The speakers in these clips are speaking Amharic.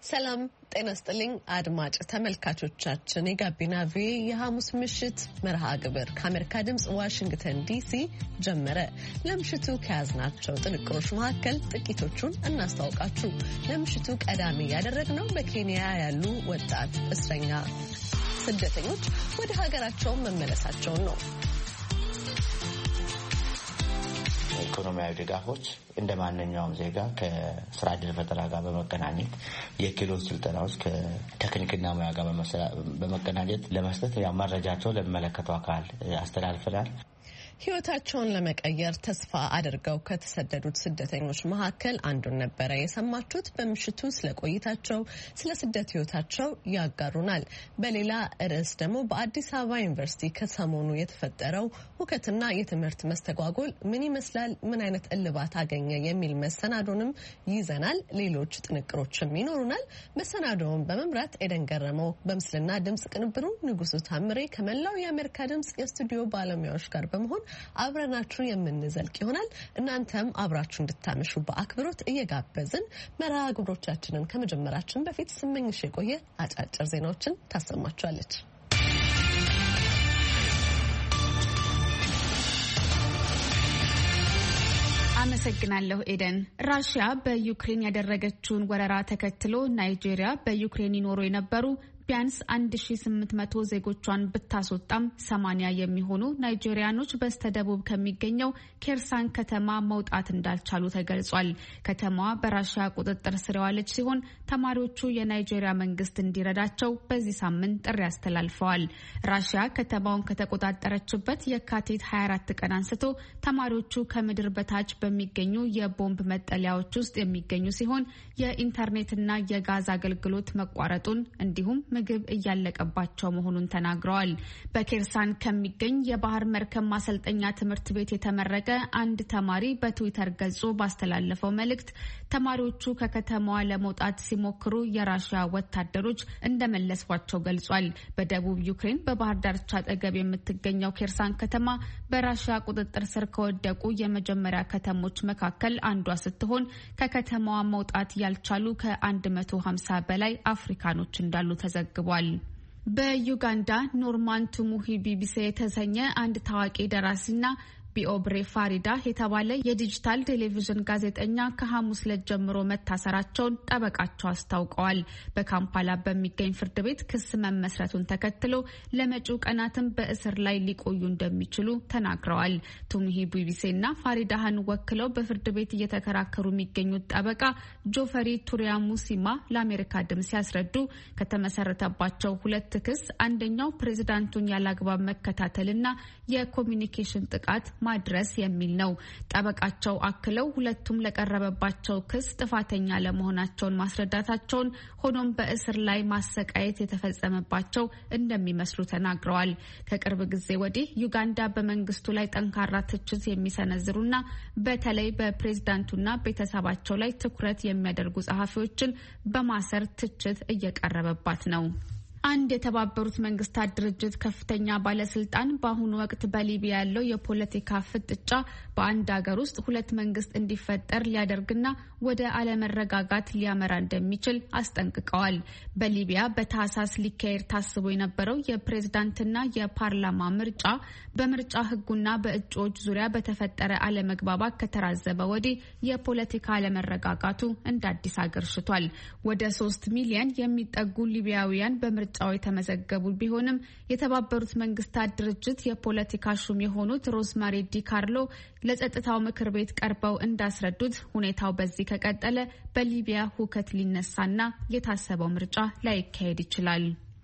ሰላም ጤና ይስጥልኝ አድማጭ ተመልካቾቻችን የጋቢና ቪኦኤ የሐሙስ ምሽት መርሃ ግብር ከአሜሪካ ድምጽ ዋሽንግተን ዲሲ ጀመረ። ለምሽቱ ከያዝናቸው ጥንቅሮች መካከል ጥቂቶቹን እናስተዋውቃችሁ። ለምሽቱ ቀዳሚ ያደረግነው በኬንያ ያሉ ወጣት እስረኛ ስደተኞች ወደ ሀገራቸው መመለሳቸውን ነው። ኢኮኖሚያዊ ድጋፎች እንደማንኛውም ዜጋ ከስራ ዕድል ፈጠራ ጋር በመቀናኘት የክህሎት ስልጠናዎች ከቴክኒክና ሙያ ጋር በመቀናኘት ለመስጠት መረጃቸው ለሚመለከተው አካል አስተላልፈናል። ህይወታቸውን ለመቀየር ተስፋ አድርገው ከተሰደዱት ስደተኞች መካከል አንዱን ነበረ የሰማችሁት። በምሽቱ ስለ ቆይታቸው ስለ ስደት ህይወታቸው ያጋሩናል። በሌላ ርዕስ ደግሞ በአዲስ አበባ ዩኒቨርሲቲ ከሰሞኑ የተፈጠረው ሁከትና የትምህርት መስተጓጎል ምን ይመስላል፣ ምን አይነት እልባት አገኘ የሚል መሰናዶንም ይዘናል። ሌሎች ጥንቅሮችም ይኖሩናል። መሰናዶውን በመምራት ኤደን ገረመው፣ በምስልና ድምጽ ቅንብሩ ንጉሱ ታምሬ ከመላው የአሜሪካ ድምጽ የስቱዲዮ ባለሙያዎች ጋር በመሆን አብረናችሁ የምንዘልቅ ይሆናል። እናንተም አብራችሁ እንድታመሹ በአክብሮት እየጋበዝን መርሃ ግብሮቻችንን ከመጀመራችን በፊት ስመኝሽ የቆየ አጫጭር ዜናዎችን ታሰማችኋለች። አመሰግናለሁ ኤደን። ራሽያ በዩክሬን ያደረገችውን ወረራ ተከትሎ ናይጄሪያ በዩክሬን ይኖሩ የነበሩ ቢያንስ 1800 ዜጎቿን ብታስወጣም 80 የሚሆኑ ናይጄሪያኖች በስተደቡብ ከሚገኘው ኬርሳን ከተማ መውጣት እንዳልቻሉ ተገልጿል። ከተማዋ በራሽያ ቁጥጥር ስር የዋለች ሲሆን ተማሪዎቹ የናይጄሪያ መንግስት እንዲረዳቸው በዚህ ሳምንት ጥሪ አስተላልፈዋል። ራሽያ ከተማውን ከተቆጣጠረችበት የካቲት 24 ቀን አንስቶ ተማሪዎቹ ከምድር በታች በሚገኙ የቦምብ መጠለያዎች ውስጥ የሚገኙ ሲሆን የኢንተርኔትና የጋዝ አገልግሎት መቋረጡን እንዲሁም ምግብ እያለቀባቸው መሆኑን ተናግረዋል። በኬርሳን ከሚገኝ የባህር መርከብ ማሰልጠኛ ትምህርት ቤት የተመረቀ አንድ ተማሪ በትዊተር ገጹ ባስተላለፈው መልእክት ተማሪዎቹ ከከተማዋ ለመውጣት ሲሞክሩ የራሽያ ወታደሮች እንደመለሷቸው ገልጿል። በደቡብ ዩክሬን በባህር ዳርቻ አጠገብ የምትገኘው ኬርሳን ከተማ በራሽያ ቁጥጥር ስር ከወደቁ የመጀመሪያ ከተሞች መካከል አንዷ ስትሆን ከከተማዋ መውጣት ያልቻሉ ከ150 በላይ አፍሪካኖች እንዳሉ ተዘግቧል። በዩጋንዳ ኖርማን ቱሙሂ ቢቢሲ የተሰኘ አንድ ታዋቂ ደራሲና ቢኦብሬ ፋሪዳ የተባለ የዲጂታል ቴሌቪዥን ጋዜጠኛ ከሐሙስ ዕለት ጀምሮ መታሰራቸውን ጠበቃቸው አስታውቀዋል። በካምፓላ በሚገኝ ፍርድ ቤት ክስ መመስረቱን ተከትሎ ለመጪው ቀናትም በእስር ላይ ሊቆዩ እንደሚችሉ ተናግረዋል። ቱሙሂ ቢቢሲና ፋሪዳህን ወክለው በፍርድ ቤት እየተከራከሩ የሚገኙት ጠበቃ ጆፈሪ ቱሪያ ሙሲማ ለአሜሪካ ድምጽ ሲያስረዱ ከተመሰረተባቸው ሁለት ክስ አንደኛው ፕሬዝዳንቱን ያላግባብ መከታተልና የኮሚኒኬሽን ጥቃት ማድረስ የሚል ነው። ጠበቃቸው አክለው ሁለቱም ለቀረበባቸው ክስ ጥፋተኛ ለመሆናቸውን ማስረዳታቸውን፣ ሆኖም በእስር ላይ ማሰቃየት የተፈጸመባቸው እንደሚመስሉ ተናግረዋል። ከቅርብ ጊዜ ወዲህ ዩጋንዳ በመንግስቱ ላይ ጠንካራ ትችት የሚሰነዝሩና በተለይ በፕሬዝዳንቱና ቤተሰባቸው ላይ ትኩረት የሚያደርጉ ጸሐፊዎችን በማሰር ትችት እየቀረበባት ነው። አንድ የተባበሩት መንግስታት ድርጅት ከፍተኛ ባለስልጣን በአሁኑ ወቅት በሊቢያ ያለው የፖለቲካ ፍጥጫ በአንድ ሀገር ውስጥ ሁለት መንግስት እንዲፈጠር ሊያደርግና ወደ አለመረጋጋት ሊያመራ እንደሚችል አስጠንቅቀዋል። በሊቢያ በታህሳስ ሊካሄድ ታስቦ የነበረው የፕሬዝዳንትና የፓርላማ ምርጫ በምርጫ ህጉና በእጩዎች ዙሪያ በተፈጠረ አለመግባባት ከተራዘበ ወዲህ የፖለቲካ አለመረጋጋቱ እንደ አዲስ አገርሽቷል። ወደ 3 ሚሊዮን የሚጠጉ ሊቢያውያን በምርጫው የተመዘገቡ ቢሆንም የተባበሩት መንግስታት ድርጅት የፖለቲካ ሹም የሆኑት ሮዝማሪ ዲካርሎ ለጸጥታው ምክር ቤት ቀርበው እንዳስረዱት ሁኔታው በዚህ ከቀጠለ በሊቢያ ሁከት ሊነሳና የታሰበው ምርጫ ላይካሄድ ይችላል።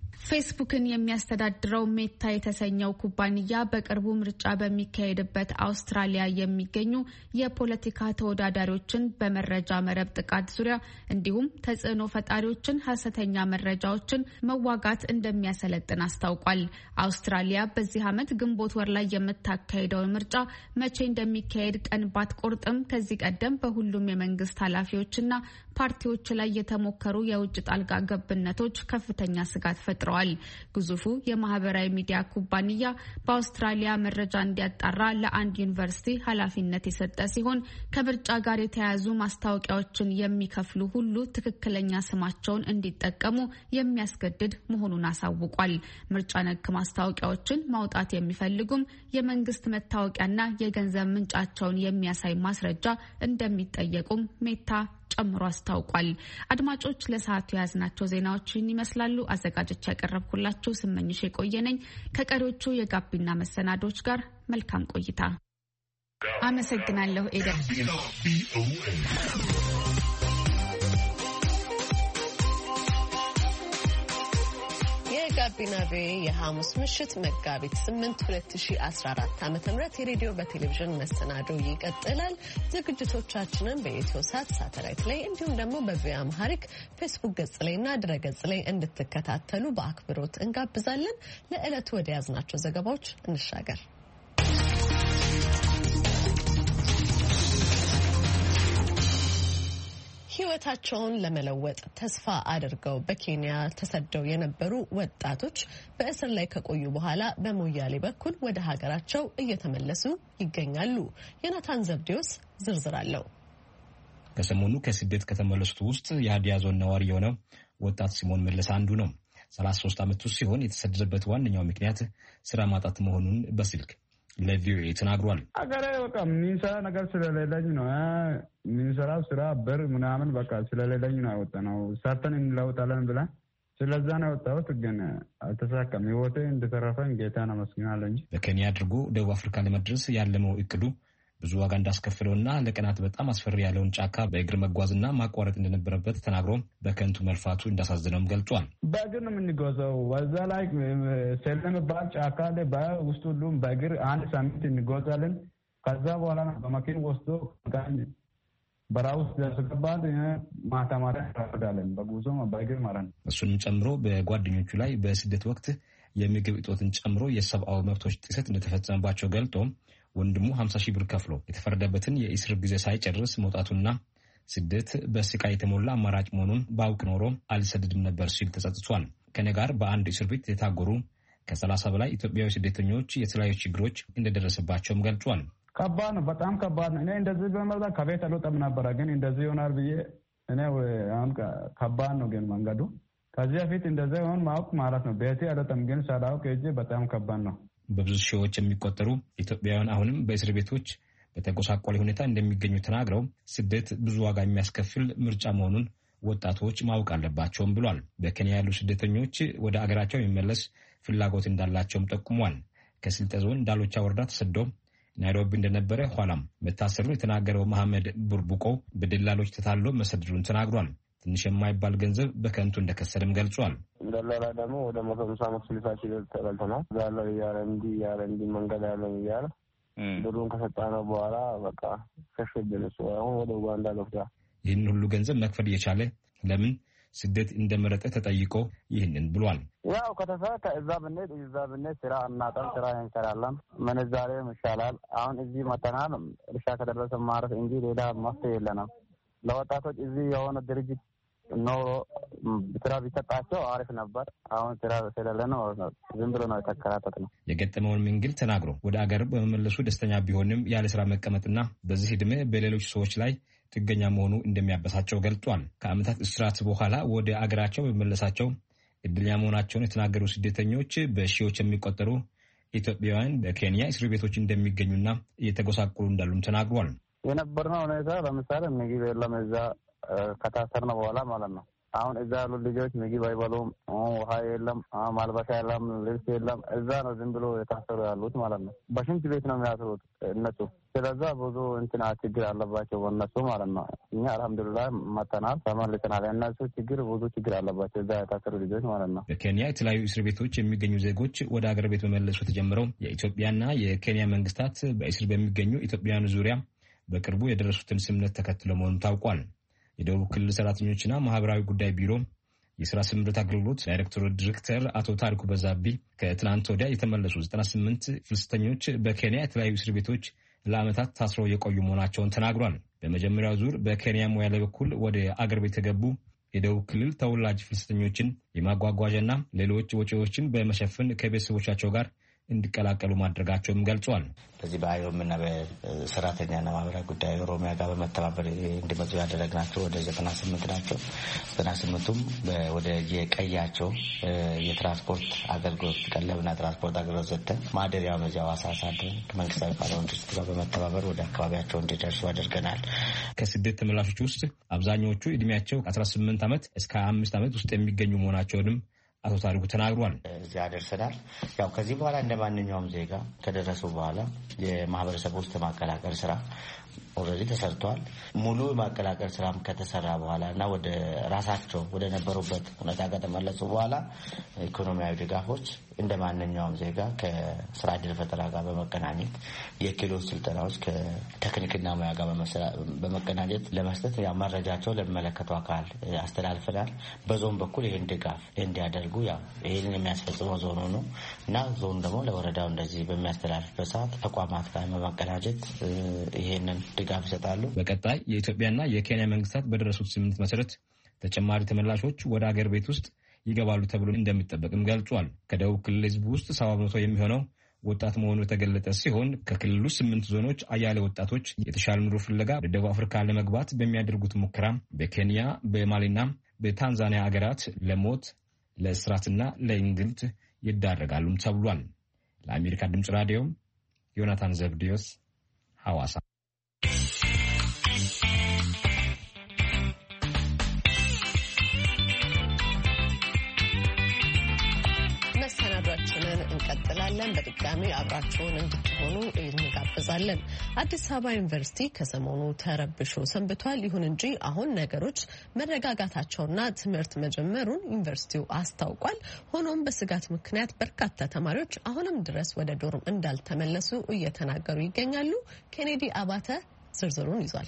ፌስቡክን የሚያስተዳድረው ሜታ የተሰኘው ኩባንያ በቅርቡ ምርጫ በሚካሄድበት አውስትራሊያ የሚገኙ የፖለቲካ ተወዳዳሪዎችን በመረጃ መረብ ጥቃት ዙሪያ እንዲሁም ተጽዕኖ ፈጣሪዎችን ሐሰተኛ መረጃዎችን መዋጋት እንደሚያሰለጥን አስታውቋል። አውስትራሊያ በዚህ ዓመት ግንቦት ወር ላይ የምታካሄደው ምርጫ መቼ እንደሚካሄድ ቀን ባትቆርጥም ከዚህ ቀደም በሁሉም የመንግስት ኃላፊዎችና ፓርቲዎች ላይ የተሞከሩ የውጭ ጣልቃ ገብነቶች ከፍተኛ ስጋት ፈጥረዋል። ተናግረዋል። ግዙፉ የማህበራዊ ሚዲያ ኩባንያ በአውስትራሊያ መረጃ እንዲያጣራ ለአንድ ዩኒቨርሲቲ ኃላፊነት የሰጠ ሲሆን ከምርጫ ጋር የተያያዙ ማስታወቂያዎችን የሚከፍሉ ሁሉ ትክክለኛ ስማቸውን እንዲጠቀሙ የሚያስገድድ መሆኑን አሳውቋል። ምርጫ ነክ ማስታወቂያዎችን ማውጣት የሚፈልጉም የመንግስት መታወቂያና የገንዘብ ምንጫቸውን የሚያሳይ ማስረጃ እንደሚጠየቁም ሜታ ጨምሮ አስታውቋል። አድማጮች ለሰዓቱ የያዝናቸው ዜናዎችን ይመስላሉ። አዘጋጆች ያቀረብኩላችሁ ስመኝሽ የቆየነኝ ከቀሪዎቹ የጋቢና መሰናዶች ጋር መልካም ቆይታ። አመሰግናለሁ ኤደን። ጋቢና ቪ የሐሙስ ምሽት መጋቢት 8 2014 ዓ.ም የሬዲዮ በቴሌቪዥን መሰናዶ ይቀጥላል። ዝግጅቶቻችንን በኢትዮ ሳተላይት ላይ እንዲሁም ደግሞ በቪኦኤ አምሃሪክ ፌስቡክ ገጽ ላይና ድረ ገጽ ላይ እንድትከታተሉ በአክብሮት እንጋብዛለን። ለዕለቱ ወደ ያዝናቸው ዘገባዎች እንሻገር። ሕይወታቸውን ለመለወጥ ተስፋ አድርገው በኬንያ ተሰደው የነበሩ ወጣቶች በእስር ላይ ከቆዩ በኋላ በሞያሌ በኩል ወደ ሀገራቸው እየተመለሱ ይገኛሉ። ዮናታን ዘብዴዎስ ዝርዝር አለው። ከሰሞኑ ከስደት ከተመለሱት ውስጥ የሀዲያ ዞን ነዋሪ የሆነው ወጣት ሲሞን መለስ አንዱ ነው። 33 ዓመቱ ሲሆን የተሰደደበት ዋነኛው ምክንያት ስራ ማጣት መሆኑን በስልክ ለቪኦኤ ተናግሯል። አገሬ በቃ ሚንሰራ ነገር ስለሌለኝ ነው። ሚንሰራው ስራ በር ምናምን በቃ ስለሌለኝ ነው ያወጣነው። ሰርተን እንለውጣለን ብለን ስለዛ ነው ያወጣሁት፣ ግን አልተሳካም። ህይወቴ እንደተረፈኝ ጌታን አመስግናለሁ እንጂ። በኬንያ አድርጎ ደቡብ አፍሪካ ለመድረስ ያለመው እቅዱ ብዙ ዋጋ እንዳስከፍለውና ለቀናት በጣም አስፈሪ ያለውን ጫካ በእግር መጓዝና ማቋረጥ እንደነበረበት ተናግሮ በከንቱ መልፋቱ እንዳሳዘነውም ገልጿል። በእግር ነው የምንጓዘው። በዛ ላይ ሰለም ባል ጫካ ላይ በውስጥ ሁሉም በእግር አንድ ሳምንት እንጓዛለን። ከዛ በኋላ በመኪና ወስዶ በራው ውስጥ ያስገባል። ማታ ማታ እንራዳለን። በጉዞ በእግር ማለት ነው። እሱንም ጨምሮ በጓደኞቹ ላይ በስደት ወቅት የምግብ እጦትን ጨምሮ የሰብአዊ መብቶች ጥሰት እንደተፈጸመባቸው ገልጦ ወንድሙ 50 ሺህ ብር ከፍሎ የተፈረደበትን የእስር ጊዜ ሳይጨርስ መውጣቱና ስደት በስቃይ የተሞላ አማራጭ መሆኑን ባውቅ ኖሮ አልሰደድም ነበር ሲል ተጸጽቷል። ከኔ ጋር በአንድ እስር ቤት የታጎሩ ከ30 በላይ ኢትዮጵያዊ ስደተኞች የተለያዩ ችግሮች እንደደረሰባቸውም ገልጿል። ከባድ ነው፣ በጣም ከባድ ነው። እኔ እንደዚህ በመጣ ከቤት አልወጣም ነበረ፣ ግን እንደዚህ ይሆናል ብዬ እኔ አሁን ከባድ ነው። ግን መንገዱ ከዚህ በፊት እንደዚህ ይሆን ማወቅ ማለት ነው። ቤቴ አልወጣም፣ ግን ሳላውቅ እጄ በጣም ከባድ ነው። በብዙ ሺዎች የሚቆጠሩ ኢትዮጵያውያን አሁንም በእስር ቤቶች በተጎሳቆለ ሁኔታ እንደሚገኙ ተናግረው ስደት ብዙ ዋጋ የሚያስከፍል ምርጫ መሆኑን ወጣቶች ማወቅ አለባቸውም ብሏል። በኬንያ ያሉ ስደተኞች ወደ አገራቸው የሚመለስ ፍላጎት እንዳላቸውም ጠቁሟል። ከስልጤ ዞን ዳሎቻ ወረዳ ተሰዶ ናይሮቢ እንደነበረ ኋላም መታሰሩን የተናገረው መሐመድ ቡርቡቆ በደላሎች ተታሎ መሰደዱን ተናግሯል። ትንሽ የማይባል ገንዘብ በከንቱ እንደከሰረም ገልጿል። ደላላ ደግሞ ወደ 150 ሺህ ተበልተናል ያለው ያለ እንዲ መንገድ ያለው እያለ ብሩን ከሰጣነው በኋላ በቃ ከሸብን እሱ አሁን ወደ ኡጋንዳ ገብቷል። ይህን ሁሉ ገንዘብ መክፈል የቻለ ለምን ስደት እንደመረጠ ተጠይቆ ይህንን ብሏል። ያው ከተፈታ እዛ ብንሄድ ስራ እናጣም፣ ስራ እንሰራለን፣ ምንዛሬም ይሻላል። አሁን እዚህ መተናል እርሻ ከደረሰ ማረፍ እንጂ ሌላ መፍትሄ የለንም። ለወጣቶች እዚህ የሆነ ድርጅት ኖሮ ስራ ቢሰጣቸው አሪፍ ነበር። አሁን ስራ ስለሌለ ነው ዝም ብሎ ነው የተከራተት ነው። የገጠመውን ምንግል ተናግሮ ወደ አገር በመመለሱ ደስተኛ ቢሆንም ያለ ስራ መቀመጥና በዚህ ዕድሜ በሌሎች ሰዎች ላይ ጥገኛ መሆኑ እንደሚያበሳቸው ገልጿል። ከዓመታት እስራት በኋላ ወደ አገራቸው በመመለሳቸው እድለኛ መሆናቸውን የተናገሩ ስደተኞች በሺዎች የሚቆጠሩ ኢትዮጵያውያን በኬንያ እስር ቤቶች እንደሚገኙና እየተጎሳቆሉ እንዳሉም ተናግሯል። የነበርነው ሁኔታ ለምሳሌ ምግብ የለም እዛ ከታሰርነ በኋላ ማለት ነው። አሁን እዛ ያሉ ልጆች ምግብ አይበሉም፣ ውሃ የለም፣ ማልበሻ የለም፣ ልብስ የለም። እዛ ነው ዝም ብሎ የታሰሩ ያሉት ማለት ነው። በሽንት ቤት ነው የሚያስሩት እነሱ። ስለዛ ብዙ ችግር አለባቸው በእነሱ ማለት ነው። እኛ አልሐምዱሊላህ መተናል፣ ተመልሰናል። እነሱ ብዙ ችግር አለባቸው እዛ የታሰሩ ልጆች ማለት ነው። በኬንያ የተለያዩ እስር ቤቶች የሚገኙ ዜጎች ወደ አገር ቤት መመለሱ ተጀምረው የኢትዮጵያና የኬንያ መንግስታት በእስር በሚገኙ ኢትዮጵያውያን ዙሪያ በቅርቡ የደረሱትን ስምምነት ተከትሎ መሆኑ ታውቋል። የደቡብ ክልል ሰራተኞችና ማህበራዊ ጉዳይ ቢሮ የስራ ስምሪት አገልግሎት ዳይሬክተር አቶ ታሪኩ በዛቢ ከትናንት ወዲያ የተመለሱ 98 ፍልሰተኞች በኬንያ የተለያዩ እስር ቤቶች ለዓመታት ታስረው የቆዩ መሆናቸውን ተናግሯል። በመጀመሪያው ዙር በኬንያ ሞያሌ በኩል ወደ አገር ቤት የገቡ የደቡብ ክልል ተወላጅ ፍልሰተኞችን የማጓጓዣና ሌሎች ወጪዎችን በመሸፈን ከቤተሰቦቻቸው ጋር እንዲቀላቀሉ ማድረጋቸውም ገልጿል። በዚህ በአይኦምና በሰራተኛና ማህበራዊ ጉዳይ ኦሮሚያ ጋር በመተባበር እንዲመጡ ያደረግናቸው ወደ 98 ናቸው። 98ቱም ወደ የቀያቸው የትራንስፖርት አገልግሎት ቀለብና ትራንስፖርት አገልግሎት ሰጥተን ማደሪያው በዚያ ሐዋሳ አሳድረን ከመንግስታዊ ካልሆኑ ድርጅት ጋር በመተባበር ወደ አካባቢያቸው እንዲደርሱ አድርገናል። ከስደት ተመላሾች ውስጥ አብዛኛዎቹ እድሜያቸው ከ18 ዓመት እስከ 25 ዓመት ውስጥ የሚገኙ መሆናቸውንም አቶ ታሪኩ ተናግሯል። እዚያ ደርሰናል። ያው ከዚህ በኋላ እንደ ማንኛውም ዜጋ ከደረሱ በኋላ የማህበረሰብ ውስጥ ማቀላቀል ስራ ኦልሬዲ ተሰርቷል። ሙሉ ማቀላቀል ስራም ከተሰራ በኋላ እና ወደ ራሳቸው ወደ ነበሩበት ሁኔታ ከተመለሱ በኋላ ኢኮኖሚያዊ ድጋፎች እንደ ማንኛውም ዜጋ ከስራ ዕድል ፈጠራ ጋር በመቀናኘት የክህሎት ስልጠናዎች ከቴክኒክና ሙያ ጋር በመቀናኘት ለመስጠት ያው መረጃቸው ለሚመለከተው አካል አስተላልፈናል። በዞን በኩል ይህን ድጋፍ እንዲያደርጉ ያው ይህንን የሚያስፈጽመው ዞኑ ነው እና ዞኑ ደግሞ ለወረዳው እንደዚህ በሚያስተላልፍበት ሰዓት ተቋማት ጋር በመቀናጀት ይህንን ድጋፍ ይሰጣሉ። በቀጣይ የኢትዮጵያና የኬንያ መንግስታት በደረሱት ስምምነት መሰረት ተጨማሪ ተመላሾች ወደ አገር ቤት ውስጥ ይገባሉ ተብሎ እንደሚጠበቅም ገልጿል። ከደቡብ ክልል ህዝብ ውስጥ 70% የሚሆነው ወጣት መሆኑ የተገለጠ ሲሆን ከክልሉ 8 ዞኖች አያሌ ወጣቶች የተሻለ ኑሮ ፍለጋ ወደ ደቡብ አፍሪካ ለመግባት በሚያደርጉት ሙከራ በኬንያ በማሊና በታንዛኒያ አገራት ለሞት ለእስራትና ለእንግልት ይዳረጋሉም ተብሏል። ለአሜሪካ ድምጽ ራዲዮ ዮናታን ዘብዲዮስ ሐዋሳ። መሰናዷችንን እንቀጥላለን። በድጋሚ አብራችሁን እንድትሆኑ እንጋብዛለን። አዲስ አበባ ዩኒቨርሲቲ ከሰሞኑ ተረብሾ ሰንብቷል። ይሁን እንጂ አሁን ነገሮች መረጋጋታቸውና ትምህርት መጀመሩን ዩኒቨርሲቲው አስታውቋል። ሆኖም በስጋት ምክንያት በርካታ ተማሪዎች አሁንም ድረስ ወደ ዶርም እንዳልተመለሱ እየተናገሩ ይገኛሉ። ኬኔዲ አባተ ዝርዝሩን ይዟል።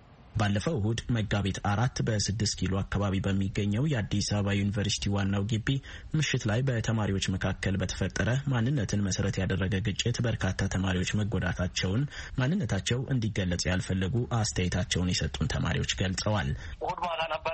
ባለፈው እሁድ መጋቢት 4 በ6 ኪሎ አካባቢ በሚገኘው የአዲስ አበባ ዩኒቨርሲቲ ዋናው ግቢ ምሽት ላይ በተማሪዎች መካከል በተፈጠረ ማንነትን መሰረት ያደረገ ግጭት በርካታ ተማሪዎች መጎዳታቸውን ማንነታቸው እንዲገለጽ ያልፈለጉ አስተያየታቸውን የሰጡን ተማሪዎች ገልጸዋል። እሁድ ማታ ነበረ።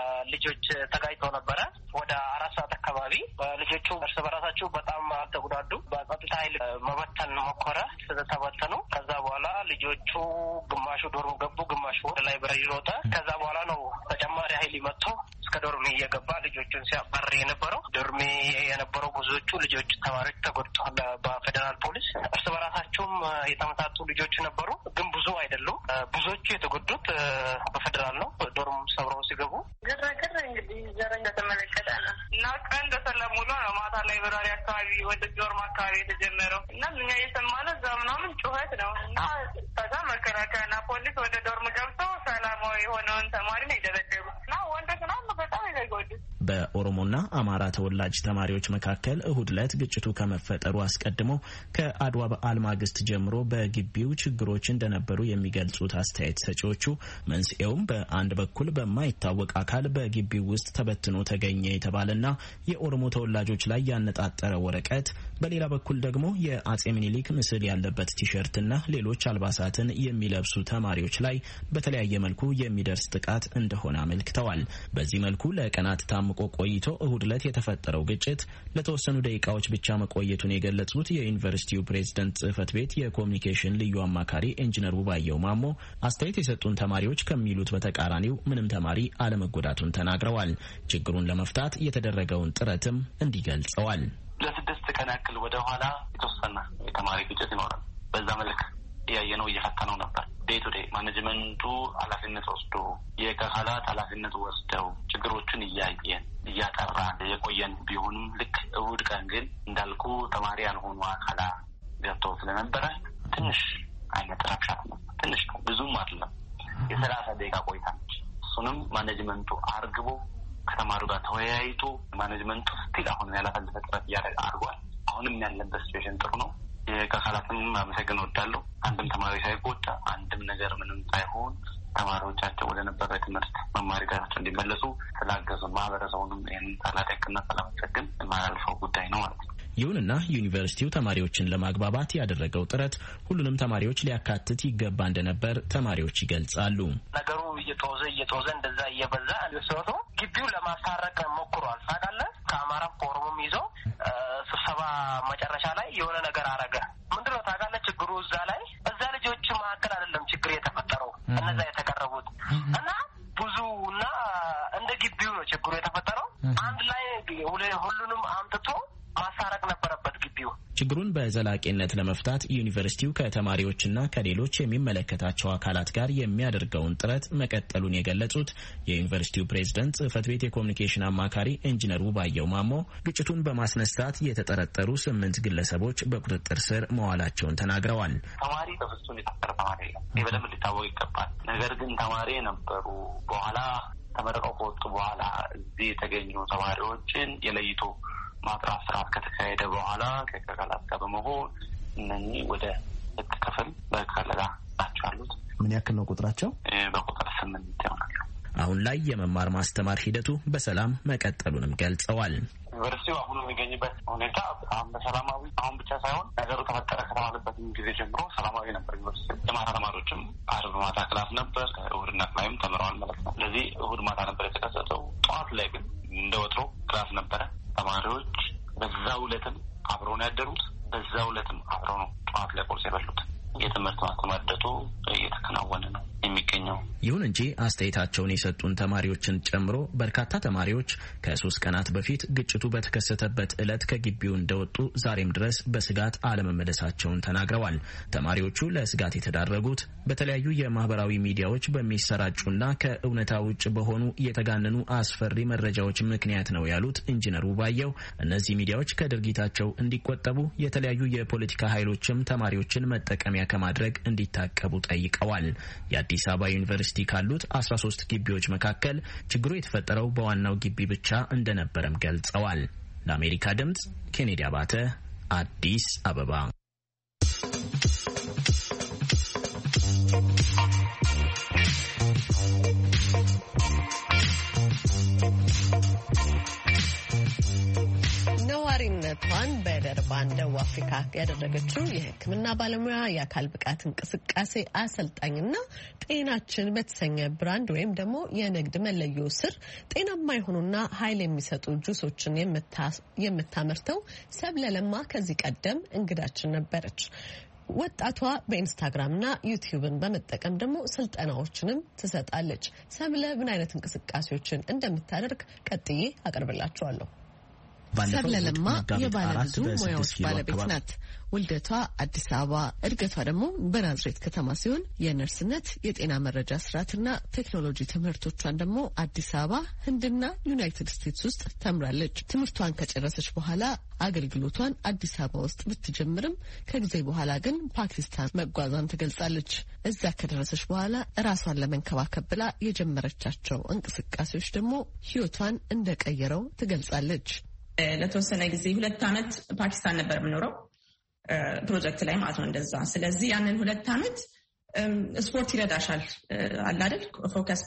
ልጆች ተጋጭተው ነበረ። ወደ 4 ሰዓት አካባቢ ልጆቹ እርስ በራሳቸው በጣም አልተጉዳዱ። በጸጥታ ኃይል መበተን ሞከረ። ተበተኑ። ከዛ በኋላ ልጆቹ ግማሹ ዶርም ገቡ፣ ግማሹ ወደ ላይብረሪ ሮጠ። ከዛ በኋላ ነው ተጨማሪ ኃይል መጥቶ እስከ ዶርሜ እየገባ ልጆቹን ሲያባርር የነበረው። ዶርሜ የነበረው ብዙዎቹ ልጆች ተማሪዎች ተጎድተዋል በፌዴራል ፖሊስ። እርስ በራሳቸውም የተመታቱ ልጆች ነበሩ፣ ግን ብዙ አይደሉም። ብዙዎቹ የተጎዱት በፌዴራል ነው። ዶርም ሰብረው ሲገቡ ግርግር እንግዲህ ዘር እንደተመለከተ ነው እና ቀን በሰላም ውሎ ነው ማታ ላይብራሪ አካባቢ ወደ ዶርም አካባቢ የተጀመረው እና እኛ የሰማነው እዛ ምናምን ጩኸት ነው እና ከዛ መከላከያና ፖሊስ ወደ ዶርም ገብተው ሰላማዊ የሆነውን ተማሪ ነው የደበደቡት እና ወንዶች ምናምን በጣም የተጎዱት። በኦሮሞና አማራ ተወላጅ ተማሪዎች መካከል እሁድ ዕለት ግጭቱ ከመፈጠሩ አስቀድሞ ከአድዋ በዓል ማግስት ጀምሮ በግቢው ችግሮች እንደነበሩ የሚገልጹት አስተያየት ሰጪዎቹ መንስኤውም በአንድ በኩል በማይታወቅ አካል በግቢው ውስጥ ተበትኖ ተገኘ የተባለና የኦሮሞ ተወላጆች ላይ ያነጣጠረ ወረቀት፣ በሌላ በኩል ደግሞ የአጼ ምኒልክ ምስል ያለበት ቲሸርትና ሌሎች አልባሳትን የሚለብሱ ተማሪዎች ላይ በተለያየ መልኩ የሚደርስ ጥቃት እንደሆነ አመልክተዋል። በዚህ መልኩ ለቀናት ታምቆ ቆይቶ እሁድ ዕለት የተፈጠረው ግጭት ለተወሰኑ ደቂቃዎች ብቻ መቆየቱን የገለጹት የዩኒቨርሲቲው ፕሬዝደንት ጽህፈት ቤት የኮሚኒኬሽን ልዩ አማካሪ ኢንጂነር ውባየው ማሞ አስተያየት የሰጡን ተማሪዎች ከሚሉት በተቃራኒው ምንም ተማሪ አለመጎዳቱን ተናግረዋል። ችግሩን ለመፍታት የተደረገውን ጥረትም እንዲገልጸዋል። ለ6 ቀን ያክል ወደ ኋላ የተወሰነ የተማሪ ግጭት ይኖራል። በዛ መልክ እያየነው እየፈተነው ነበር። ዴይ ቱ ዴይ ማኔጅመንቱ ኃላፊነት ወስዶ የአካላት ኃላፊነት ወስደው ችግሮችን እያየን እያጠራን የቆየን ቢሆንም ልክ እሁድ ቀን ግን እንዳልኩ ተማሪ ያልሆኑ አካላት ገብተው ስለነበረ ትንሽ አይነት ረብሻት ነው። ትንሽ ነው፣ ብዙም አይደለም። የ30 ደቂቃ ቆይታ ነች። እሱንም ማኔጅመንቱ አርግቦ ከተማሪው ጋር ተወያይቶ ማኔጅመንቱ ስቲል አሁን ያላፈለፈ ጥረት እያደረገ አድርጓል። አሁንም ያለበት ሲቹዌሽን ጥሩ ነው። ከአካላትም አመሰግን ወዳለሁ። አንድም ተማሪ ሳይጎዳ አንድም ነገር ምንም ሳይሆን ተማሪዎቻቸው ወደ ነበረ ትምህርት መማር ጋራቸው እንዲመለሱ ስላገዙ ማህበረሰቡንም ይህንን ታላቅና ስላመሰግን የማያልፈው ጉዳይ ነው ማለት ነው። ይሁንና ዩኒቨርሲቲው ተማሪዎችን ለማግባባት ያደረገው ጥረት ሁሉንም ተማሪዎች ሊያካትት ይገባ እንደነበር ተማሪዎች ይገልጻሉ። ነገሩ እየተወዘ እንደዛ እየበዛ ለሰው ግቢው ለማስታረቅ ሞክሯል። ታውቃለህ ከአማራም ከኦሮሞም ይዘው ስብሰባ መጨረሻ ላይ የሆነ ነገር አረገ። ምንድነው ታውቃለህ ችግሩ እዛ ላይ እዛ ልጆች መካከል አይደለም ችግር የተፈጠረው እነዛ የተቀረቡት እና ብዙና እንደ ግቢው ነው ችግሩ የተፈጠረው። አንድ ላይ ሁሉንም አምጥቶ ማሳረቅ ነበረበት ግቢው። ችግሩን በዘላቂነት ለመፍታት ዩኒቨርሲቲው ከተማሪዎችና ከሌሎች የሚመለከታቸው አካላት ጋር የሚያደርገውን ጥረት መቀጠሉን የገለጹት የዩኒቨርሲቲው ፕሬዝዳንት ጽህፈት ቤት የኮሚኒኬሽን አማካሪ ኢንጂነር ውባየው ማሞ ግጭቱን በማስነሳት የተጠረጠሩ 8 ግለሰቦች በቁጥጥር ስር መዋላቸውን ተናግረዋል። ተማሪ በፍጹም የታሰረ ተማሪ የለም። ይህ በደንብ ሊታወቅ ይገባል። ነገር ግን ተማሪ የነበሩ በኋላ ተመርቀው ከወጡ በኋላ እዚህ የተገኙ ተማሪዎችን የለይቶ ማጥራት ስርዓት ከተካሄደ በኋላ ከአካላት ጋር በመሆን እነኚህ ወደ ህግ ክፍል በከለላ ናቸው ያሉት። ምን ያክል ነው ቁጥራቸው? በቁጥር 8 ይሆናሉ። አሁን ላይ የመማር ማስተማር ሂደቱ በሰላም መቀጠሉንም ገልጸዋል። ዩኒቨርሲቲው አሁን የሚገኝበት ሁኔታ በጣም በሰላማዊ አሁን ብቻ ሳይሆን ነገሩ ተፈጠረ ከተባለበት ጊዜ ጀምሮ ሰላማዊ ነበር። ዩኒቨርሲቲ የማታ ተማሪዎችም አርብ ማታ ክላስ ነበር፣ እሁድና ላይም ተምረዋል ማለት ነው። ስለዚህ እሁድ ማታ ነበር የተከሰተው። ጠዋት ላይ ግን እንደ ወትሮ ክላስ ነበረ። ተማሪዎች በዛው ዕለትም አብረው ነው ያደሩት። በዛው ዕለትም አብረው ነው ጠዋት ላይ ቁርስ የበሉት። የትምህርት ማስተማር ሂደቱ እየተከናወነ ነው የሚገኘው። ይሁን እንጂ አስተያየታቸውን የሰጡን ተማሪዎችን ጨምሮ በርካታ ተማሪዎች ከ3 ቀናት በፊት ግጭቱ በተከሰተበት ዕለት ከግቢው እንደወጡ ዛሬም ድረስ በስጋት አለመመለሳቸውን ተናግረዋል። ተማሪዎቹ ለስጋት የተዳረጉት በተለያዩ የማህበራዊ ሚዲያዎች በሚሰራጩና ከእውነታ ውጭ በሆኑ የተጋነኑ አስፈሪ መረጃዎች ምክንያት ነው ያሉት ኢንጂነር ውባየው እነዚህ ሚዲያዎች ከድርጊታቸው እንዲቆጠቡ የተለያዩ የፖለቲካ ኃይሎችም ተማሪዎችን መጠቀሚያ ከማድረግ እንዲታቀቡ ጠይቀዋል። የአዲስ አበባ ዩኒቨርሲቲ ካሉት 13 ግቢዎች መካከል ችግሩ የተፈጠረው በዋናው ግቢ ብቻ እንደነበረም ገልጸዋል። ለአሜሪካ ድምጽ ኬኔዲ አባተ አዲስ አበባ። ነዋሪነቷን በደርባን ደቡብ አፍሪካ ያደረገችው የሕክምና ባለሙያ የአካል ብቃት እንቅስቃሴ አሰልጣኝና ጤናችን በተሰኘ ብራንድ ወይም ደግሞ የንግድ መለዮ ስር ጤናማ የሆኑና ኃይል የሚሰጡ ጁሶችን የምታመርተው ሰብለ ለማ ከዚህ ቀደም እንግዳችን ነበረች። ወጣቷ በኢንስታግራምና ዩቲዩብን በመጠቀም ደግሞ ስልጠናዎችንም ትሰጣለች። ሰብለ ምን አይነት እንቅስቃሴዎችን እንደምታደርግ ቀጥዬ አቀርብላችኋለሁ። ሰብለ ለማ የባለብዙ ሙያዎች ባለቤት ናት። ውልደቷ አዲስ አበባ፣ እድገቷ ደግሞ በናዝሬት ከተማ ሲሆን የነርስነት የጤና መረጃ ስርዓትና ቴክኖሎጂ ትምህርቶቿን ደግሞ አዲስ አበባ፣ ህንድና ዩናይትድ ስቴትስ ውስጥ ተምራለች። ትምህርቷን ከጨረሰች በኋላ አገልግሎቷን አዲስ አበባ ውስጥ ብትጀምርም ከጊዜ በኋላ ግን ፓኪስታን መጓዟን ትገልጻለች። እዛ ከደረሰች በኋላ ራሷን ለመንከባከብ ብላ የጀመረቻቸው እንቅስቃሴዎች ደግሞ ህይወቷን እንደቀየረው ትገልጻለች። ለተወሰነ ጊዜ 2 ዓመት ፓኪስታን ነበር የምኖረው ፕሮጀክት ላይ ማለት ነው እንደዛ። ስለዚህ ያንን 2 ዓመት ስፖርት ይረዳሻል አለ አይደል? ፎከስ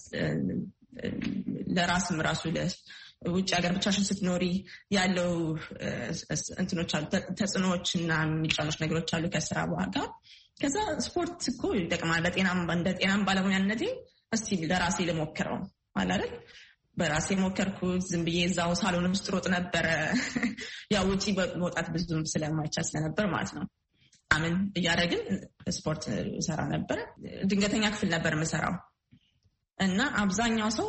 ለራስም ራሱ ውጭ ሀገር ብቻሽን ስትኖሪ ያለው እንትኖች አሉ፣ ተጽዕኖዎች እና የሚጫኑሽ ነገሮች አሉ ከስራ በኋላ። ከዛ ስፖርት እኮ ይጠቅማል። እንደ ጤናም ባለሙያነቴ እስቲ ለራሴ ልሞክረው አለ አይደል? በራሴ ሞከርኩት። ዝም ብዬ እዛው ሳሎን ውስጥ ሮጥ ነበረ። ያው ውጪ መውጣት ብዙም ስለማይቻል ስለነበር ማለት ነው። አምን እያደረግን ስፖርት ሰራ ነበር። ድንገተኛ ክፍል ነበር የምሰራው እና አብዛኛው ሰው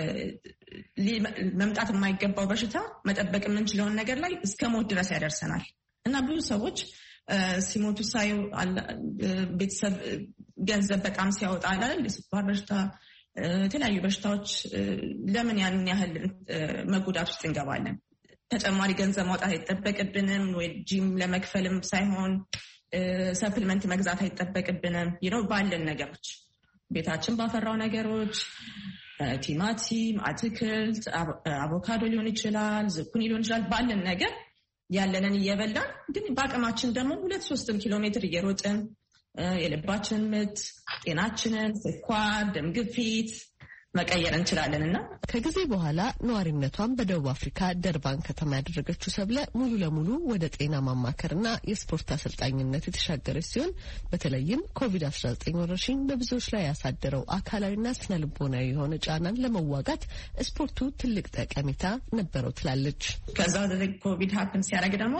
መምጣት የማይገባው በሽታ መጠበቅ የምንችለውን ነገር ላይ እስከ ሞት ድረስ ያደርሰናል እና ብዙ ሰዎች ሲሞቱ ሳዩ ቤተሰብ ገንዘብ በጣም ሲያወጣ አይደል? የስኳር በሽታ፣ የተለያዩ በሽታዎች ለምን ያንን ያህል መጎዳት ውስጥ እንገባለን? ተጨማሪ ገንዘብ ማውጣት አይጠበቅብንም ወይ ጂም ለመክፈልም ሳይሆን ሰፕሊመንት መግዛት አይጠበቅብንም። ባለን ነገሮች ቤታችን ባፈራው ነገሮች ቲማቲም፣ አትክልት፣ አቮካዶ ሊሆን ይችላል፣ ዝኩኒ ሊሆን ይችላል። ባለን ነገር ያለንን እየበላን ግን በአቅማችን ደግሞ 2-3 ኪሎ ሜትር እየሮጥን የልባችን ምት፣ ጤናችንን፣ ስኳር፣ ደም ግፊት መቀየር እንችላለንና ከጊዜ በኋላ ነዋሪነቷን በደቡብ አፍሪካ ደርባን ከተማ ያደረገችው ሰብለ ሙሉ ለሙሉ ወደ ጤና ማማከርና የስፖርት አሰልጣኝነት የተሻገረች ሲሆን በተለይም ኮቪድ-19 ወረርሽኝ በብዙዎች ላይ ያሳደረው አካላዊና ስነ ልቦናዊ የሆነ ጫናን ለመዋጋት ስፖርቱ ትልቅ ጠቀሜታ ነበረው ትላለች። ከዛ ወደ ኮቪድ ሀፕን ሲያደርግ ደግሞ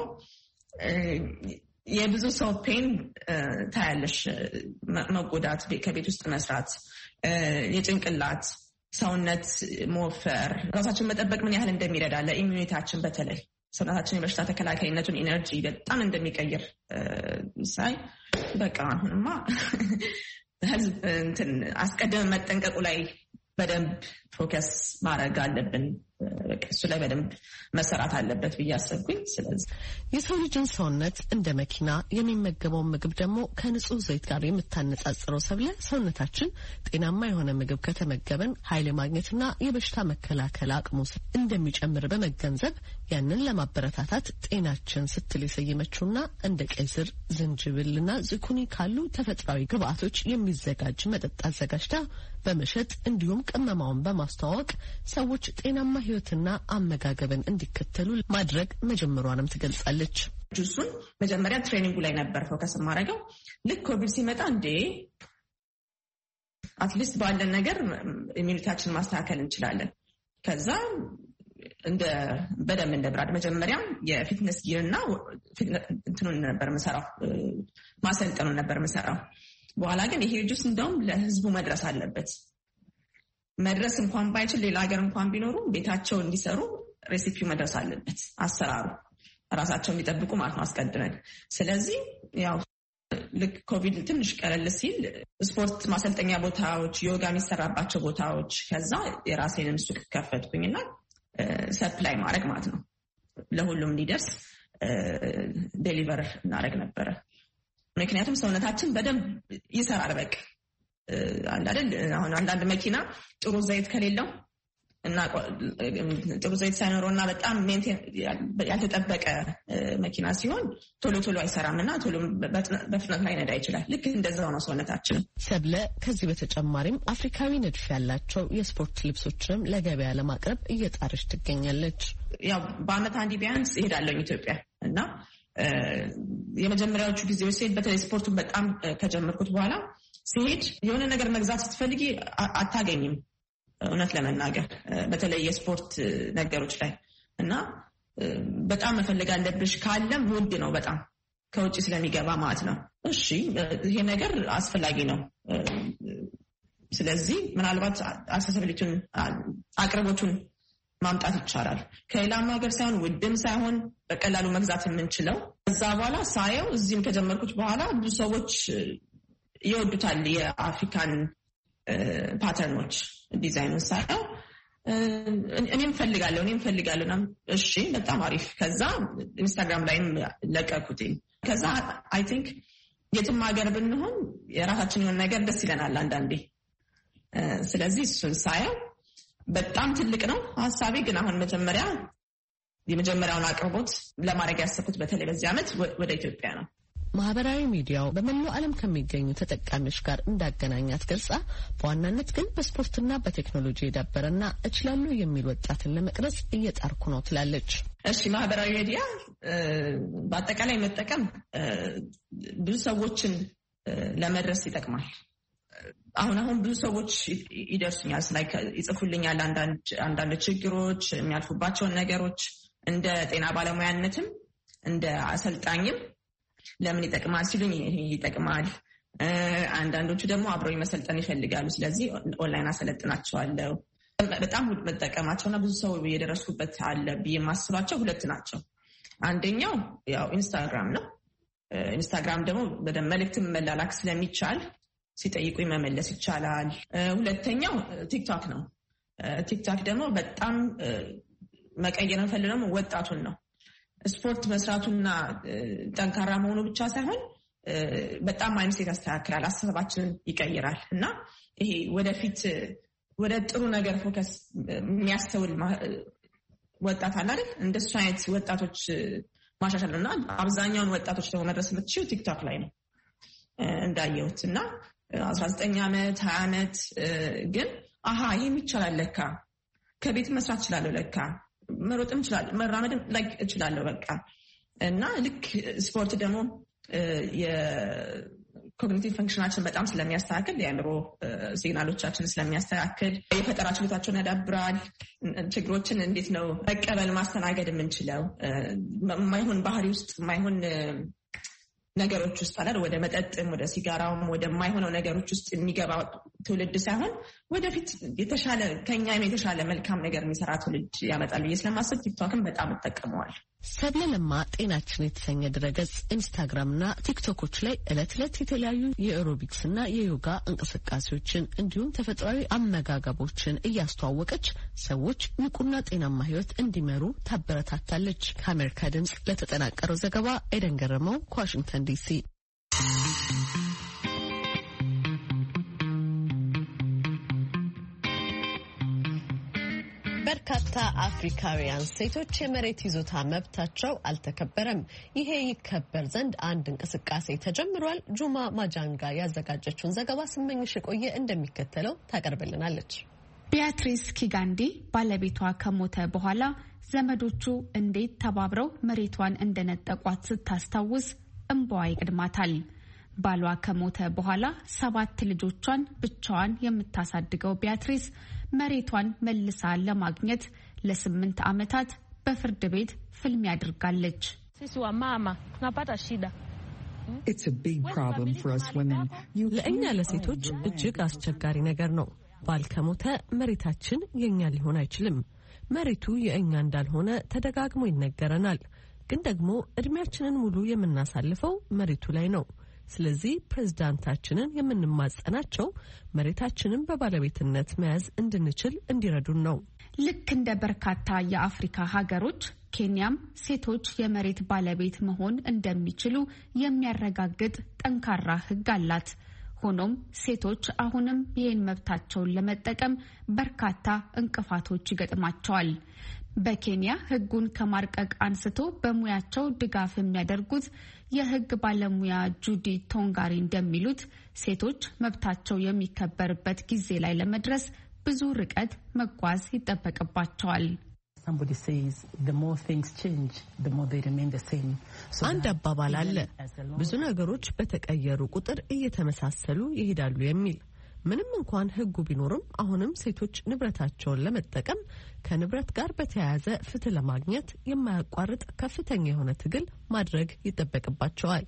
የብዙ ሰው ፔን ታያለሽ። መጎዳት፣ ከቤት ውስጥ መስራት፣ የጭንቅላት ሰውነት መወፈር፣ ራሳችን መጠበቅ ምን ያህል እንደሚረዳ ለኢሚዩኒታችን በተለይ ሰውነታችን የበሽታ ተከላካይነቱን ኢነርጂ በጣም እንደሚቀይር ሳይ በቃ አሁንማ ህዝብ አስቀድመን መጠንቀቁ ላይ በደንብ ፎከስ ማድረግ አለብን። እሱ ላይ በደንብ መሰራት አለበት ብዬ አሰብኩኝ። ስለዚህ የሰው ልጅን ሰውነት እንደ መኪና የሚመገበውን ምግብ ደግሞ ከንጹህ ዘይት ጋር የምታነጻጽረው ሰብለ ሰውነታችን ጤናማ የሆነ ምግብ ከተመገበን ኃይል ማግኘትና የበሽታ መከላከል አቅሙ እንደሚጨምር በመገንዘብ ያንን ለማበረታታት ጤናችን ስትል የሰየመችውና እንደ ቀይ ስር፣ ዝንጅብልና ዝኩኒ ካሉ ተፈጥሯዊ ግብአቶች የሚዘጋጅ መጠጥ አዘጋጅታ በመሸጥ እንዲሁም ቅመማውን በማስተዋወቅ ሰዎች ጤናማ ህይወትና አመጋገብን እንዲከተሉ ማድረግ መጀመሯንም ትገልጻለች። ጁሱን መጀመሪያ ትሬኒንጉ ላይ ነበር ፎከስ ማድረገው። ልክ ኮቪድ ሲመጣ አትሊስት ባለን ነገር ኢሚዩኒቲያችንን ማስተካከል እንችላለን። ከዛ በደንብ እንደ ብራድ መጀመሪያ የፊትነስ ጊርና እንትኑን ነበር የምሰራው፣ ማሰልጠኑን ነበር የምሰራው። በኋላ ግን ይሄ ጁስ እንደውም ለህዝቡ መድረስ አለበት። መድረስ እንኳን ባይችል ሌላ ሀገር እንኳን ቢኖሩ ቤታቸው እንዲሰሩ ሬሲፒው መድረስ አለበት። አሰራሩ ራሳቸው እንዲጠብቁ ማለት ነው አስቀድመን። ስለዚህ ያው ልክ ኮቪድ ትንሽ ቀለል ሲል ስፖርት ማሰልጠኛ ቦታዎች፣ ዮጋ የሚሰራባቸው ቦታዎች፣ ከዛ የራሴንም ሱቅ ከፈትኩኝና ሰፕላይ ማድረግ ማለት ነው ለሁሉም እንዲደርስ ዴሊቨር እናደርግ ነበረ። ምክንያቱም ሰውነታችን በደንብ ይሰራል። በቃ አይደል? አሁን አንዳንድ መኪና ጥሩ ዘይት ከሌለው እና ጥሩ ዘይት ሳይኖረው እና በጣም ያልተጠበቀ መኪና ሲሆን ቶሎ አይሰራም እና ቶሎ በፍጥነት ላይ ነዳ ይችላል። ልክ እንደዛው ነው ሰውነታችን። ሰብለ ከዚህ በተጨማሪም አፍሪካዊ ንድፍ ያላቸው የስፖርት ልብሶችንም ለገበያ ለማቅረብ እየጣረች ትገኛለች። ያው በአመት አንዴ ቢያንስ እሄዳለሁ ኢትዮጵያ እና የመጀመሪያዎቹ ጊዜዎች ሲሄድ በተለይ ስፖርቱን በጣም ከጀመርኩት በኋላ ሲሄድ የሆነ ነገር መግዛት ስትፈልጊ አታገኝም። እውነት ለመናገር በተለይ የስፖርት ነገሮች ላይ እና በጣም መፈለግ አለብሽ። ካለም ውድ ነው በጣም ከውጭ ስለሚገባ ማለት ነው። እሺ ይሄ ነገር አስፈላጊ ነው። ስለዚህ ምናልባት አክሰሲቢሊቲውን አቅርቦቱን ማምጣት ይቻላል። ከሌላም ሀገር ሳይሆን ውድም ሳይሆን በቀላሉ መግዛት የምንችለው። ከዛ በኋላ ሳየው እዚህም ከጀመርኩት በኋላ ብዙ ሰዎች ይወዱታል። የአፍሪካን ፓተርኖች ዲዛይኑን ሳየው እኔም ፈልጋለሁ። እሺ በጣም አሪፍ። ከዛ ኢንስታግራም ላይም ለቀኩትኝ። ከዛ አይ ቲንክ የትም ሀገር ብንሆን የራሳችን የሆነ ነገር ደስ ይለናል አንዳንዴ። ስለዚህ እሱን ሳየው በጣም ትልቅ ነው ሀሳቤ። ግን አሁን የመጀመሪያውን አቅርቦት ለማድረግ ያሰብኩት በተለይ በዚህ ዓመት ወደ ኢትዮጵያ ነው። ማህበራዊ ሚዲያው በመላው ዓለም ከሚገኙ ተጠቃሚዎች ጋር እንዳገናኛት ገልጻ በዋናነት ግን በስፖርትና በቴክኖሎጂ የዳበረና እችላለሁ የሚል ወጣትን ለመቅረጽ እየጣርኩ ነው ትላለች። እሺ ማህበራዊ ሚዲያ በአጠቃላይ መጠቀም ብዙ ሰዎችን ለመድረስ ይጠቅማል። አሁን ብዙ ሰዎች ይደርሱኛል፣ ይጽፉልኛል አንዳንድ ችግሮች የሚያልፉባቸውን ነገሮች እንደ ጤና ባለሙያነትም እንደ አሰልጣኝም ለምን ይጠቅማል ሲሉኝ ይሄ ይጠቅማል። አንዳንዶቹ ደግሞ አብረው መሰልጠን ይፈልጋሉ። ስለዚህ ኦንላይን አሰለጥናቸዋለሁ። በጣም መጠቀማቸውና ብዙ ሰው የደረስኩበት አለ ብዬ የማስባቸው ሁለት ናቸው። አንደኛው ያው ኢንስታግራም ነው። ኢንስታግራም ደግሞ በደንብ መልእክትም መላላክ ስለሚቻል ሲጠይቁኝ መመለስ ይቻላል። ሁለተኛው ቲክቶክ ነው። ቲክቶክ ደግሞ በጣም መቀየር እንፈልገው ወጣቱን ነው። ስፖርት መስራቱና ጠንካራ መሆኑ ብቻ ሳይሆን በጣም ማይንድሴት ያስተካክላል፣ አስተሳሰባችንን ይቀይራል እና ይሄ ወደፊት ወደ ጥሩ ነገር ፎከስ የሚያስተውል ወጣት አለ አይደል? እንደሱ አይነት ወጣቶች ማሻሻል እና አብዛኛውን ወጣቶች ደግሞ መድረስ የምትችይው ቲክቶክ ላይ ነው እንዳየሁት እና 19 ዓመት 20 ዓመት ግን ይሄም ይቻላል ለካ ከቤት መስራት እችላለሁ ለካ መሮጥም እችላለሁ መራመድም እችላለሁ በቃ እና ልክ ስፖርት ደግሞ የኮግኒቲቭ ፈንክሽናችን በጣም ስለሚያስተካክል የአእምሮ ሲግናሎቻችን ስለሚያስተካክል የፈጠራ ችሎታቸውን ያዳብራል። ችግሮችን እንዴት ነው መቀበል ማስተናገድ የምንችለው የማይሆን ባህሪ ውስጥ የማይሆን ነገሮች ውስጥ አለ ወደ መጠጥም ወደ ሲጋራውም ወደ ማይሆነው ነገሮች ውስጥ የሚገባ ትውልድ ሳይሆን ወደፊት የተሻለ ከኛም የተሻለ መልካም ነገር የሚሰራ ትውልድ ያመጣል ብዬ ስለማስብ ቲክቶክን በጣም እጠቀመዋለሁ። ሰብለ ለማ ጤናችን የተሰኘ ድረገጽ ኢንስታግራምና ቲክቶኮች ላይ ዕለት የተለያዩ የኤሮቢክስና የዮጋ እንቅስቃሴዎችን እንዲሁም ተፈጥሯዊ አመጋገቦችን እያስተዋወቀች ሰዎች ንቁና ጤናማ ሕይወት እንዲመሩ ታበረታታለች። ከአሜሪካ ድምጽ ለተጠናቀረው ዘገባ ኤደን ገረመው ከዋሽንግተን ዲሲ። በርካታ አፍሪካውያን ሴቶች የመሬት ይዞታ መብታቸው አልተከበረም። ይሄ ይከበር ዘንድ አንድ እንቅስቃሴ ተጀምሯል። ጁማ ማጃንጋ ያዘጋጀችውን ዘገባ ስመኝሽ የቆየ እንደሚከተለው ታቀርብልናለች። ቢያትሪስ ኪጋንዲ ባለቤቷ ከሞተ በኋላ ዘመዶቹ እንዴት ተባብረው መሬቷን እንደነጠቋት ስታስታውስ እንባዋ ይቀድማታል። ባሏ ከሞተ በኋላ 7 ልጆቿን ብቻዋን የምታሳድገው ቢያትሪስ መሬቷን መልሳ ለማግኘት ለ8 ዓመታት በፍርድ ቤት ፍልሚያ አድርጋለች። ለእኛ ለሴቶች እጅግ አስቸጋሪ ነገር ነው። ባል ከሞተ መሬታችን የእኛ ሊሆን አይችልም። መሬቱ የእኛ እንዳልሆነ ተደጋግሞ ይነገረናል። ግን ደግሞ እድሜያችንን ሙሉ የምናሳልፈው መሬቱ ላይ ነው። ስለዚህ ፕሬዝዳንታችንን የምንማጸናቸው መሬታችንን በባለቤትነት መያዝ እንድንችል እንዲረዱን ነው። ልክ እንደ በርካታ የአፍሪካ ሀገሮች ኬንያም ሴቶች የመሬት ባለቤት መሆን እንደሚችሉ የሚያረጋግጥ ጠንካራ ሕግ አላት። ሆኖም ሴቶች አሁንም ይህን መብታቸውን ለመጠቀም በርካታ እንቅፋቶች ይገጥማቸዋል። በኬንያ ሕጉን ከማርቀቅ አንስቶ በሙያቸው ድጋፍ የሚያደርጉት የሕግ ባለሙያ ጁዲ ቶንጋሪ እንደሚሉት ሴቶች መብታቸው የሚከበርበት ጊዜ ላይ ለመድረስ ብዙ ርቀት መጓዝ ይጠበቅባቸዋል። አንድ አባባል አለ፣ ብዙ ነገሮች በተቀየሩ ቁጥር እየተመሳሰሉ ይሄዳሉ የሚል። ምንም እንኳን ሕጉ ቢኖርም አሁንም ሴቶች ንብረታቸውን ለመጠቀም ከንብረት ጋር በተያያዘ ፍትህ ለማግኘት የማያቋርጥ ከፍተኛ የሆነ ትግል ማድረግ ይጠበቅባቸዋል።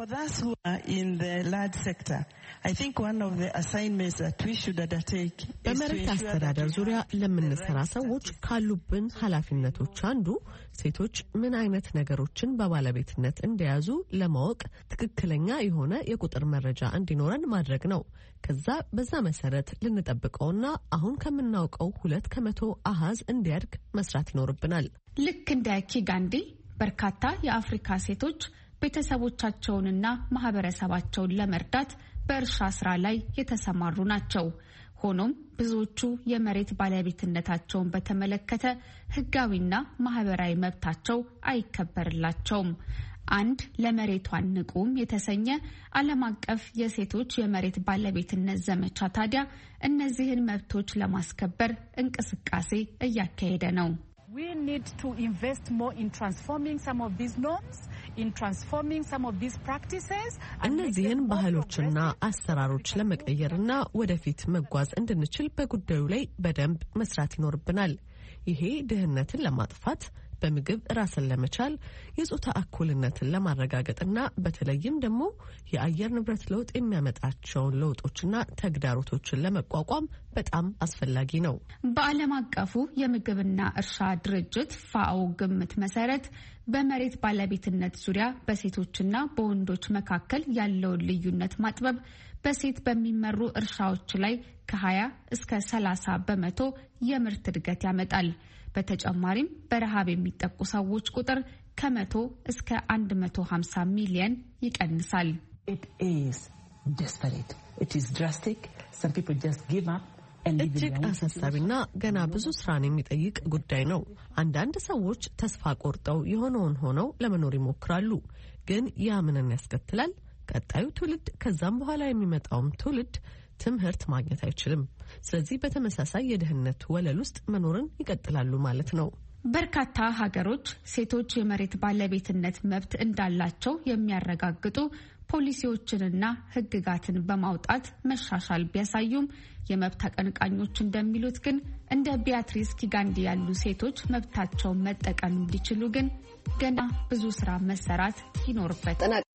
በመሬት አስተዳደር ዙሪያ ለምንሰራ ሰዎች ካሉብን ኃላፊነቶች አንዱ ሴቶች ምን አይነት ነገሮችን በባለቤትነት እንደያዙ ለማወቅ ትክክለኛ የሆነ የቁጥር መረጃ እንዲኖረን ማድረግ ነው። ከዛ በዛ መሰረት ልንጠብቀውና አሁን ከምናውቀው 2% አሃዝ እንዲያድግ መስራት ይኖርብናል። ልክ እንደ ኪጋንዲ በርካታ የአፍሪካ ሴቶች ቤተሰቦቻቸውንና ማህበረሰባቸውን ለመርዳት በእርሻ ስራ ላይ የተሰማሩ ናቸው። ሆኖም ብዙዎቹ የመሬት ባለቤትነታቸውን በተመለከተ ህጋዊና ማህበራዊ መብታቸው አይከበርላቸውም። አንድ ለመሬቷን ንቁም የተሰኘ ዓለም አቀፍ የሴቶች የመሬት ባለቤትነት ዘመቻ ታዲያ እነዚህን መብቶች ለማስከበር እንቅስቃሴ እያካሄደ ነው። We need to invest more in transforming some of these norms, in transforming some of these practices. እነዚህን ባህሎችና አሰራሮች ለመቀየርና ወደፊት መጓዝ እንድንችል በጉዳዩ ላይ በደንብ መስራት ይኖርብናል። ይሄ ድህነትን ለማጥፋት፣ በምግብ ራስን ለመቻል፣ የጾታ እኩልነትን ለማረጋገጥና በተለይም ደግሞ የአየር ንብረት ለውጥ የሚያመጣቸውን ለውጦችና ተግዳሮቶችን ለመቋቋም በጣም አስፈላጊ ነው። በዓለም አቀፉ የምግብና እርሻ ድርጅት ፋኦ ግምት መሰረት በመሬት ባለቤትነት ዙሪያ በሴቶችና በወንዶች መካከል ያለውን ልዩነት ማጥበብ በሴት በሚመሩ እርሻዎች ላይ ከ20 እስከ 30 በመቶ የምርት እድገት ያመጣል። በተጨማሪም በረሃብ የሚጠቁ ሰዎች ቁጥር ከ100 እስከ 150 ሚሊዮን ይቀንሳል። እጅግ አሳሳቢና ገና ብዙ ስራን የሚጠይቅ ጉዳይ ነው። አንዳንድ ሰዎች ተስፋ ቆርጠው የሆነውን ሆነው ለመኖር ይሞክራሉ። ግን ያ ምንን ያስከትላል? ቀጣዩ ትውልድ ከዛም በኋላ የሚመጣውም ትውልድ ትምህርት ማግኘት አይችልም። ስለዚህ በተመሳሳይ የድህነት ወለል ውስጥ መኖርን ይቀጥላሉ ማለት ነው። በርካታ ሀገሮች ሴቶች የመሬት ባለቤትነት መብት እንዳላቸው የሚያረጋግጡ ፖሊሲዎችንና ሕግጋትን በማውጣት መሻሻል ቢያሳዩም የመብት አቀንቃኞች እንደሚሉት ግን እንደ ቢያትሪስ ኪጋንዲ ያሉ ሴቶች መብታቸውን መጠቀም እንዲችሉ ግን ገና ብዙ ስራ መሰራት ይኖርበታል።